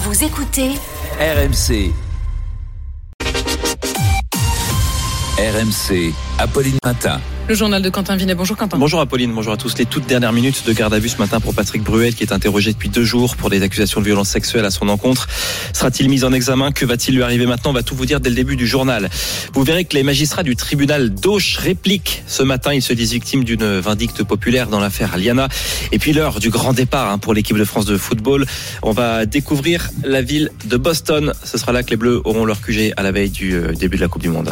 Vous écoutez RMC. RMC, Apolline Matin. Le journal de Quentin Vinet. Bonjour Quentin. Bonjour Apolline, bonjour à tous. Les toutes dernières minutes de garde à vue ce matin pour Patrick Bruel qui est interrogé depuis 2 jours pour des accusations de violence sexuelle à son encontre. Sera-t-il mis en examen ? Que va-t-il lui arriver maintenant ? On va tout vous dire dès le début du journal. Vous verrez que les magistrats du tribunal d'Auch répliquent. Ce matin, ils se disent victimes d'une vindicte populaire dans l'affaire Liana. Et puis l'heure du grand départ pour l'équipe de France de football. On va découvrir la ville de Boston. Ce sera là que les Bleus auront leur QG à la veille du début de la Coupe du Monde.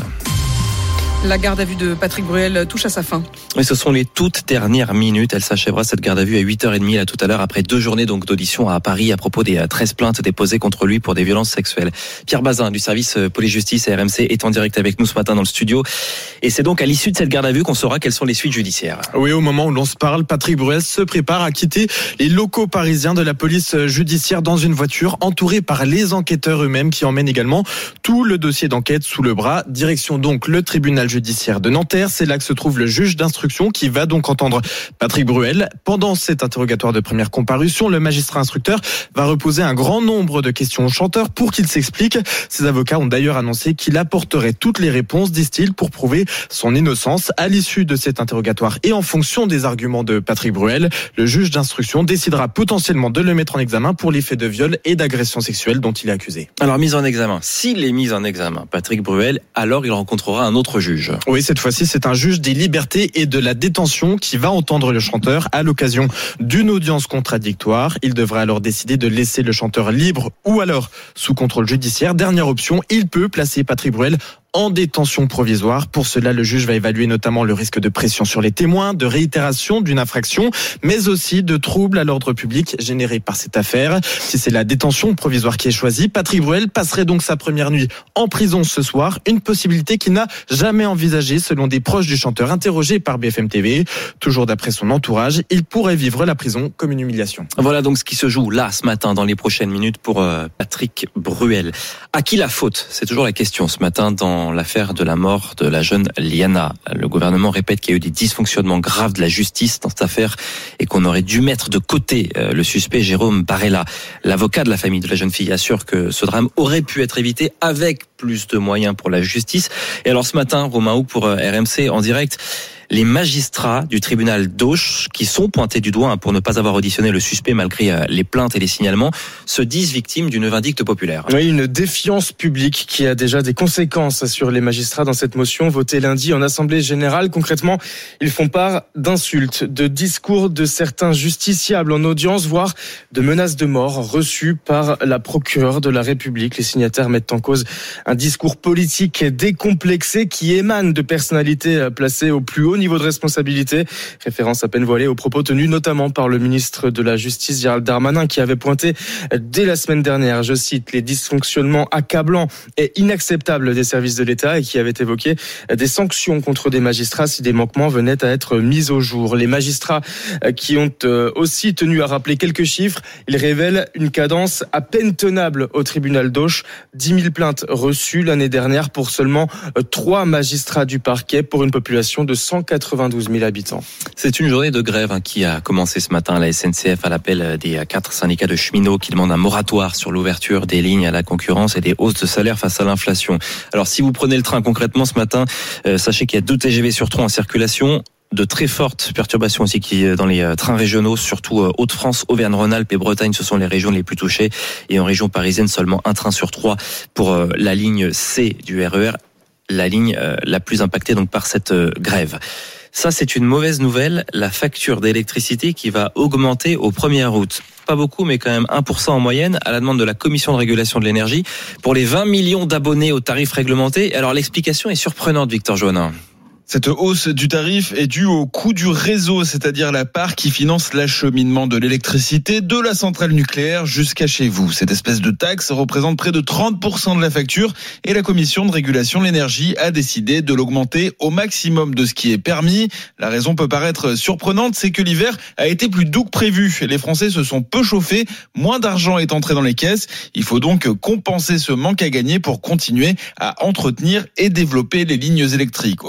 La garde à vue de Patrick Bruel touche à sa fin. Oui, ce sont les toutes dernières minutes. Elle s'achèvera cette garde à vue à 8h30 là tout à l'heure après 2 journées donc d'audition à Paris à propos des 13 plaintes déposées contre lui pour des violences sexuelles. Pierre Bazin du service police-justice à RMC est en direct avec nous ce matin dans le studio. Et c'est donc à l'issue de cette garde à vue qu'on saura quelles sont les suites judiciaires. Oui, au moment où l'on se parle, Patrick Bruel se prépare à quitter les locaux parisiens de la police judiciaire dans une voiture entourée par les enquêteurs eux-mêmes qui emmènent également tout le dossier d'enquête sous le bras. Direction donc le tribunal judiciaire de Nanterre. C'est là que se trouve le juge d'instruction qui va donc entendre Patrick Bruel. Pendant cet interrogatoire de première comparution, le magistrat instructeur va reposer un grand nombre de questions au chanteur pour qu'il s'explique. Ses avocats ont d'ailleurs annoncé qu'il apporterait toutes les réponses, disent-ils, pour prouver son innocence. À l'issue de cet interrogatoire et en fonction des arguments de Patrick Bruel, le juge d'instruction décidera potentiellement de le mettre en examen pour les faits de viol et d'agression sexuelle dont il est accusé. Alors, mise en examen. S'il est mis en examen, Patrick Bruel, alors il rencontrera un autre juge. Oui, cette fois-ci, c'est un juge des libertés et de la détention qui va entendre le chanteur à l'occasion d'une audience contradictoire. Il devra alors décider de laisser le chanteur libre ou alors sous contrôle judiciaire. Dernière option, il peut placer Patrick Bruel en détention provisoire. Pour cela, le juge va évaluer notamment le risque de pression sur les témoins, de réitération d'une infraction, mais aussi de troubles à l'ordre public générés par cette affaire. Si c'est la détention provisoire qui est choisie, Patrick Bruel passerait donc sa première nuit en prison ce soir, une possibilité qu'il n'a jamais envisagée selon des proches du chanteur interrogés par BFM TV. Toujours d'après son entourage, il pourrait vivre la prison comme une humiliation. Voilà donc ce qui se joue là ce matin dans les prochaines minutes pour Patrick Bruel. À qui la faute ? C'est toujours la question ce matin dans l'affaire de la mort de la jeune Liana. Le gouvernement répète qu'il y a eu des dysfonctionnements graves de la justice dans cette affaire et qu'on aurait dû mettre de côté le suspect Jérôme Barella. L'avocat de la famille de la jeune fille assure que ce drame aurait pu être évité avec plus de moyens pour la justice. Et alors ce matin, Romain Houck pour RMC en direct, les magistrats du tribunal d'Auch, qui sont pointés du doigt pour ne pas avoir auditionné le suspect malgré les plaintes et les signalements, se disent victimes d'une vindicte populaire. Oui, une défiance publique qui a déjà des conséquences sur les magistrats dans cette motion votée lundi en Assemblée générale. Concrètement, ils font part d'insultes, de discours de certains justiciables en audience, voire de menaces de mort reçues par la procureure de la République. Les signataires mettent en cause un discours politique décomplexé qui émane de personnalités placées au plus haut niveau de responsabilité. Référence à peine voilée aux propos tenus notamment par le ministre de la Justice Gérald Darmanin qui avait pointé dès la semaine dernière, je cite, les dysfonctionnements accablants et inacceptables des services de l'État et qui avait évoqué des sanctions contre des magistrats si des manquements venaient à être mis au jour. Les magistrats qui ont aussi tenu à rappeler quelques chiffres, ils révèlent une cadence à peine tenable au tribunal d'Auch. 10 000 plaintes reçues l'année dernière pour seulement 3 magistrats du parquet pour une population de 192 000 habitants. C'est une journée de grève qui a commencé ce matin à la SNCF à l'appel des 4 syndicats de cheminots qui demandent un moratoire sur l'ouverture des lignes à la concurrence et des hausses de salaire face à l'inflation. Alors si vous prenez le train concrètement ce matin, sachez qu'il y a 2 TGV sur 3 en circulation. De très fortes perturbations aussi dans les trains régionaux, surtout Hauts-de-France, Auvergne-Rhône-Alpes et Bretagne, ce sont les régions les plus touchées. Et en région parisienne, seulement 1 train sur 3 pour la ligne C du RER, la ligne la plus impactée donc par cette grève. Ça, c'est une mauvaise nouvelle, la facture d'électricité qui va augmenter au 1er août. Pas beaucoup, mais quand même 1% en moyenne, à la demande de la Commission de régulation de l'énergie, pour les 20 millions d'abonnés aux tarifs réglementés. Alors l'explication est surprenante, Victor Joannin. Cette hausse du tarif est due au coût du réseau, c'est-à-dire la part qui finance l'acheminement de l'électricité de la centrale nucléaire jusqu'à chez vous. Cette espèce de taxe représente près de 30% de la facture et la Commission de régulation de l'énergie a décidé de l'augmenter au maximum de ce qui est permis. La raison peut paraître surprenante, c'est que l'hiver a été plus doux que prévu. Les Français se sont peu chauffés, moins d'argent est entré dans les caisses. Il faut donc compenser ce manque à gagner pour continuer à entretenir et développer les lignes électriques. Au final,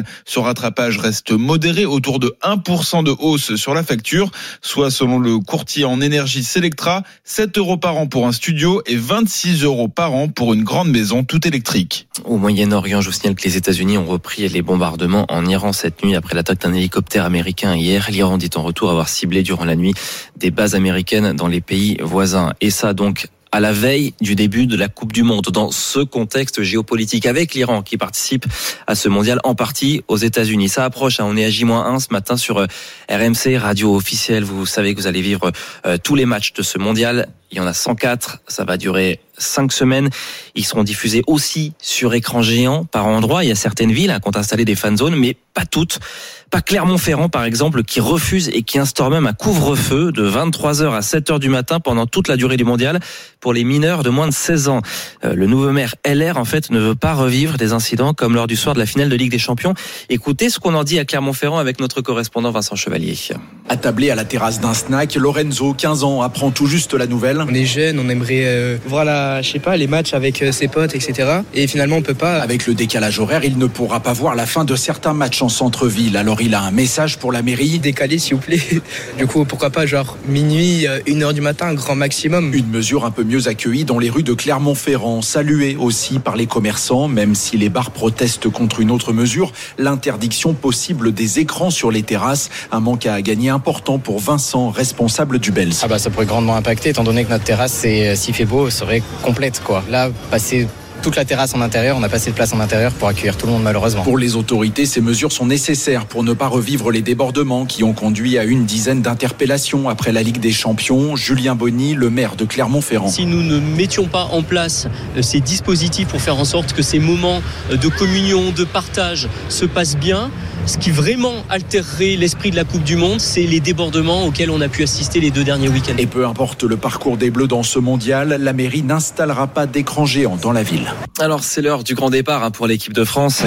Ce rattrapage reste modéré, autour de 1% de hausse sur la facture, soit selon le courtier en énergie Selectra, 7 € par an pour un studio et 26 € par an pour une grande maison toute électrique. Au Moyen-Orient, je vous signale que les États-Unis ont repris les bombardements en Iran cette nuit après l'attaque d'un hélicoptère américain hier. L'Iran dit en retour avoir ciblé durant la nuit des bases américaines dans les pays voisins. Et ça donc à la veille du début de la Coupe du Monde, dans ce contexte géopolitique avec l'Iran qui participe à ce mondial en partie aux États-Unis. Ça approche, on est à J-1 ce matin sur RMC, radio officielle. Vous savez que vous allez vivre tous les matchs de ce mondial. Il y en a 104, ça va durer 5 semaines. Ils seront diffusés aussi sur écran géant par endroits. Il y a certaines villes qui ont installé des fan zones, mais pas toutes. Pas Clermont-Ferrand, par exemple, qui refuse et qui instaure même un couvre-feu de 23h à 7h du matin pendant toute la durée du mondial pour les mineurs de moins de 16 ans. Le nouveau maire LR, en fait, ne veut pas revivre des incidents comme lors du soir de la finale de Ligue des Champions. Écoutez ce qu'on en dit à Clermont-Ferrand avec notre correspondant Vincent Chevalier. Attablé à la terrasse d'un snack, Lorenzo, 15 ans, apprend tout juste la nouvelle. On est jeunes, on aimerait voir les matchs avec ses potes, etc. Et finalement, on peut pas. Avec le décalage horaire, il ne pourra pas voir la fin de certains matchs en centre-ville. Alors il a un message pour la mairie. Décalé, s'il vous plaît. Du coup, pourquoi pas, minuit, 1h du matin, grand maximum. Une mesure un peu mieux accueillie dans les rues de Clermont-Ferrand, saluée aussi par les commerçants, même si les bars protestent contre une autre mesure, l'interdiction possible des écrans sur les terrasses. Un manque à gagner important pour Vincent, responsable du Bels. Ça pourrait grandement impacter, étant donné que notre terrasse, s'il fait beau, serait complète, quoi. Là, passer toute la terrasse en intérieur, on n'a pas assez de place en intérieur pour accueillir tout le monde, malheureusement. Pour les autorités, ces mesures sont nécessaires pour ne pas revivre les débordements qui ont conduit à une dizaine d'interpellations après la Ligue des Champions. Julien Bonny, le maire de Clermont-Ferrand. Si nous ne mettions pas en place ces dispositifs pour faire en sorte que ces moments de communion, de partage se passent bien, ce qui vraiment altérerait l'esprit de la Coupe du Monde, c'est les débordements auxquels on a pu assister les 2 derniers week-ends. Et peu importe le parcours des Bleus dans ce mondial, la mairie n'installera pas d'écran géant dans la ville. Alors c'est l'heure du grand départ pour l'équipe de France.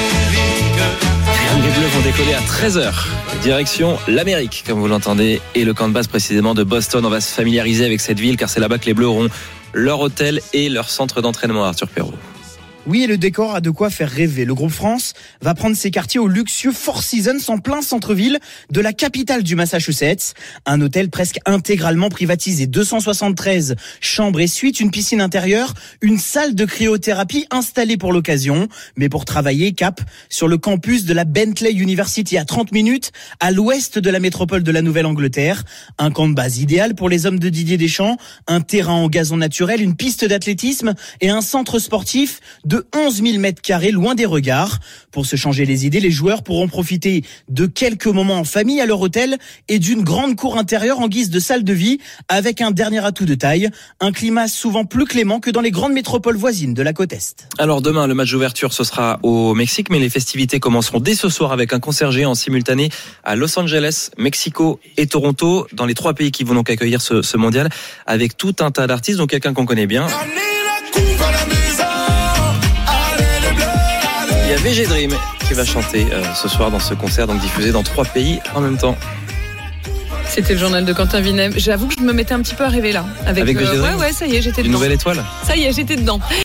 Les Bleus vont décoller à 13h. Direction l'Amérique, comme vous l'entendez, et le camp de base précisément de Boston. On va se familiariser avec cette ville car c'est là-bas que les Bleus auront leur hôtel et leur centre d'entraînement, Arthur Perrault. Oui, et le décor a de quoi faire rêver. Le groupe France va prendre ses quartiers au luxueux Four Seasons en plein centre-ville de la capitale du Massachusetts. Un hôtel presque intégralement privatisé. 273 chambres et suites, une piscine intérieure, une salle de cryothérapie installée pour l'occasion. Mais pour travailler, cap sur le campus de la Bentley University à 30 minutes à l'ouest de la métropole de la Nouvelle-Angleterre. Un camp de base idéal pour les hommes de Didier Deschamps. Un terrain en gazon naturel, une piste d'athlétisme et un centre sportif de 11 000 mètres carrés, loin des regards. Pour se changer les idées, les joueurs pourront profiter de quelques moments en famille à leur hôtel et d'une grande cour intérieure en guise de salle de vie, avec un dernier atout de taille, un climat souvent plus clément que dans les grandes métropoles voisines de la côte Est. Alors demain, le match d'ouverture, ce sera au Mexique, mais les festivités commenceront dès ce soir avec un concert géant en simultané à Los Angeles, Mexico et Toronto, dans les 3 pays qui vont donc accueillir ce mondial, avec tout un tas d'artistes, donc quelqu'un qu'on connaît bien. Il y a VG Dream qui va chanter ce soir dans ce concert, donc diffusé dans 3 pays en même temps. C'était le journal de Quentin Vinem. J'avoue que je me mettais un petit peu à rêver là. Avec VG Dream. Ouais, ça y est, j'étais dedans. Une nouvelle étoile. Ça y est, j'étais dedans.